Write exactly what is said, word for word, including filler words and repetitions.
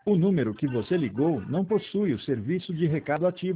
O número que você ligou não possui o serviço de recado ativo.